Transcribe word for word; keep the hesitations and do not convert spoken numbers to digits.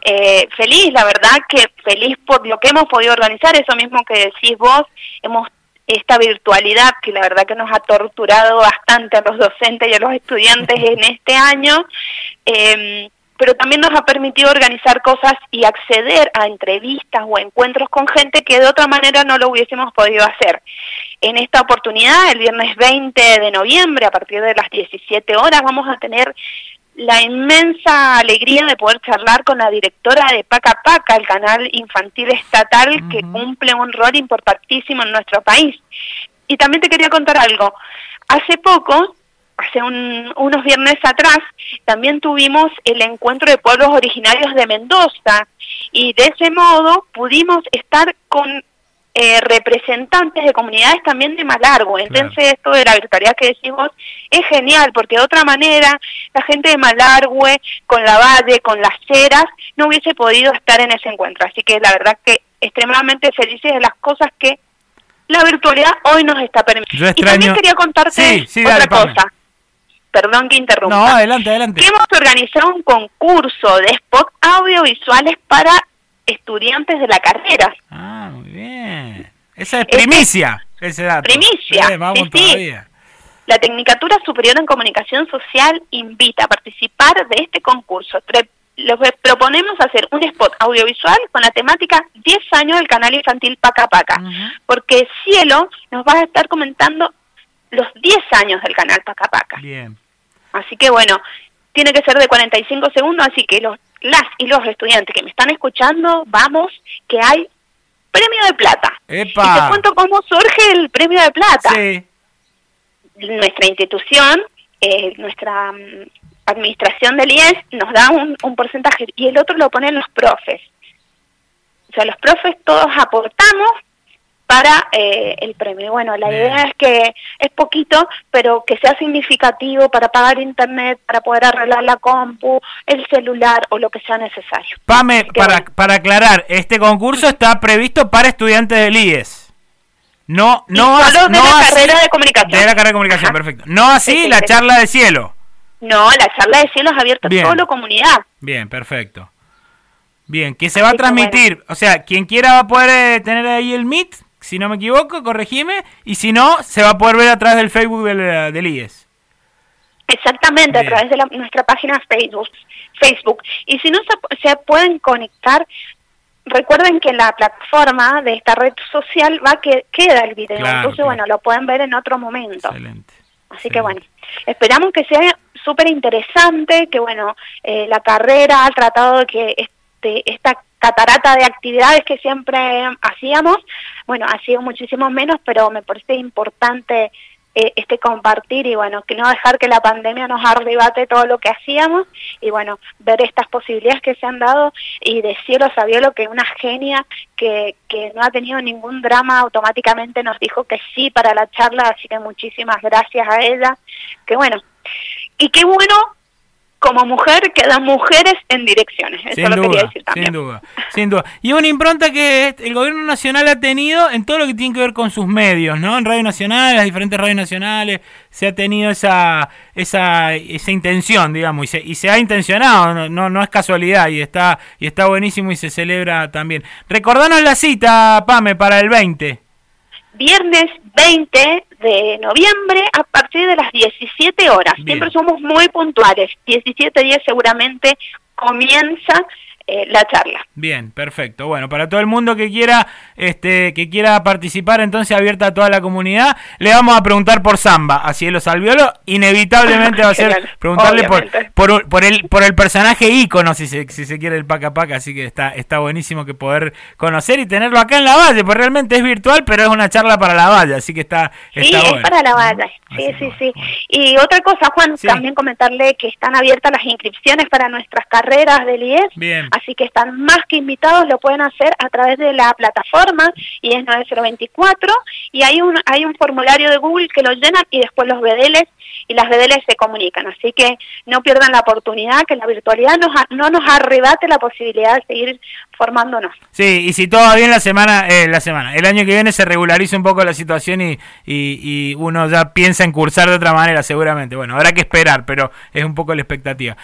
eh, feliz, la verdad que feliz por lo que hemos podido organizar, eso mismo que decís vos, hemos esta virtualidad que la verdad que nos ha torturado bastante a los docentes y a los estudiantes en este año, eh, pero también nos ha permitido organizar cosas y acceder a entrevistas o encuentros con gente que de otra manera no lo hubiésemos podido hacer. En esta oportunidad, el viernes veinte de noviembre, a partir de las diecisiete horas, vamos a tener la inmensa alegría de poder charlar con la directora de Paca Paca, el canal infantil estatal uh-huh. que cumple un rol importantísimo en nuestro país. Y también te quería contar algo. Hace poco, hace un, unos viernes atrás, también tuvimos el encuentro de pueblos originarios de Mendoza, y de ese modo pudimos estar con Eh, representantes de comunidades también de Malargüe. Entonces claro. Esto de la virtualidad que decimos es genial, porque de otra manera la gente de Malargüe, con la Valle, con las Heras, no hubiese podido estar en ese encuentro. Así que la verdad que extremadamente felices de las cosas que la virtualidad hoy nos está permitiendo. Extraño... Y también quería contarte sí, sí, otra dale, cosa. Pame. Perdón que interrumpa. No, adelante, adelante. Que hemos organizado un concurso de spots audiovisuales para estudiantes de la carrera. Ah, muy bien. Esa es primicia, es, ese dato. Primicia, eh, vamos sí, todavía. Sí. La Tecnicatura Superior en Comunicación Social invita a participar de este concurso. Pre los proponemos hacer un spot audiovisual con la temática diez años del canal infantil Paca Paca, uh-huh. porque Cielo nos va a estar comentando los diez años del canal Paca Paca. Bien. Así que bueno, tiene que ser de cuarenta y cinco segundos, así que los las y los estudiantes que me están escuchando, vamos, que hay premio de plata. ¡Epa! Y te cuento cómo surge el premio de plata. Sí. Nuestra institución, eh, nuestra um, administración del I E S nos da un, un porcentaje y el otro lo ponen los profes. O sea, los profes todos aportamos para eh, el premio. Y bueno, la Bien. idea es que es poquito, pero que sea significativo para pagar internet, para poder arreglar la compu, el celular o lo que sea necesario. Pame, para, bueno. para aclarar, este concurso está previsto para estudiantes del I E S. No, no, solo as, de no la así, carrera de comunicación. De la carrera de comunicación, Ajá. perfecto. No así sí, sí, la sí. charla de cielo. No, la charla de cielo es abierta Bien. solo comunidad. Bien, perfecto. Bien, que se va a transmitir, bueno. o sea, quien quiera va a poder eh, tener ahí el Meet, si no me equivoco, corregime, y si no, se va a poder ver a través del Facebook del, del I E S. Exactamente, Bien. a través de la, nuestra página Facebook. Facebook. Y si no se, se pueden conectar, recuerden que en la plataforma de esta red social va que queda el video, claro, entonces claro. bueno, lo pueden ver en otro momento. Excelente. Así Excelente. que bueno, esperamos que sea súper interesante, que bueno, eh, la carrera ha tratado de que este, esta catarata de actividades que siempre hacíamos, bueno, ha sido muchísimo menos, pero me parece importante eh, este compartir y bueno, que no dejar que la pandemia nos arrebate todo lo que hacíamos y bueno, ver estas posibilidades que se han dado y de Cielo Sabiolo, que una genia que, que no ha tenido ningún drama, automáticamente nos dijo que sí para la charla, así que muchísimas gracias a ella, que bueno, y qué bueno como mujer quedan mujeres en direcciones, eso sin lo duda, quería decir también. Sin duda, sin duda. Y una impronta que el gobierno nacional ha tenido en todo lo que tiene que ver con sus medios, ¿no? En Radio Nacional, las diferentes radios nacionales, se ha tenido esa esa esa intención, digamos, y se, y se ha intencionado, no, no, no es casualidad, y está y está buenísimo y se celebra también. Recordanos la cita, Pame, para el veinte. Viernes veinte de noviembre a partir de las diecisiete horas. Bien. Siempre somos muy puntuales. diecisiete diez seguramente comienza eh, la charla. Bien, perfecto. Bueno, para todo el mundo que quiera este que quiera participar, entonces abierta a toda la comunidad, le vamos a preguntar por Samba, a Cielo Sabiolo. Inevitablemente va a ser Genial. preguntarle por, por por el por el personaje ícono, si se si se quiere, el Paca Paca, así que está está buenísimo que poder conocer y tenerlo acá en la Valle, porque realmente es virtual, pero es una charla para la Valle, así que está Sí, está es bueno. para la Valle. Sí, así sí, bueno, sí. bueno. Y otra cosa, Juan, Sí. también comentarle que están abiertas las inscripciones para nuestras carreras del I E S. Bien. Así que están más que invitados, lo pueden hacer a través de la plataforma I E S nueve cero veinticuatro y hay un hay un formulario de Google que lo llenan y después los B D Ls y las B D Ls se comunican. Así que no pierdan la oportunidad, que la virtualidad nos, no nos arrebate la posibilidad de seguir formándonos. Sí, y si todo va bien la semana, eh, la semana, el año que viene se regulariza un poco la situación y, y, y uno ya piensa en cursar de otra manera seguramente. Bueno, habrá que esperar, pero es un poco la expectativa.